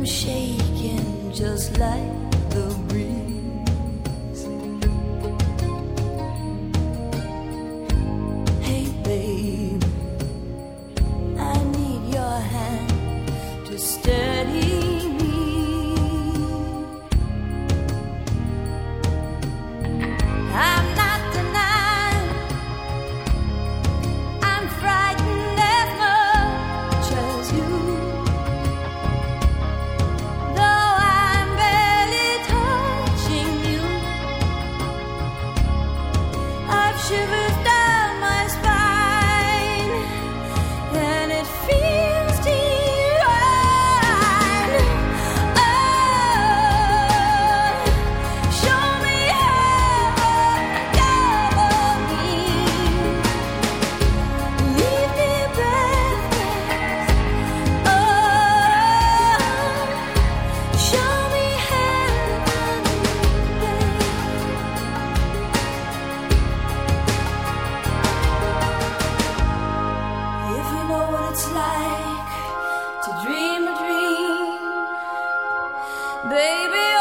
shaking just like the breeze. Hey babe, I need your hand to steady me. I'm not denying I'm frightened as much as you. Shivers down my spine, and it feels divine. Oh, show me heaven, cover me, leave me breathless. Oh, show me heaven, babe. If you know what it's like to dream a dream, baby,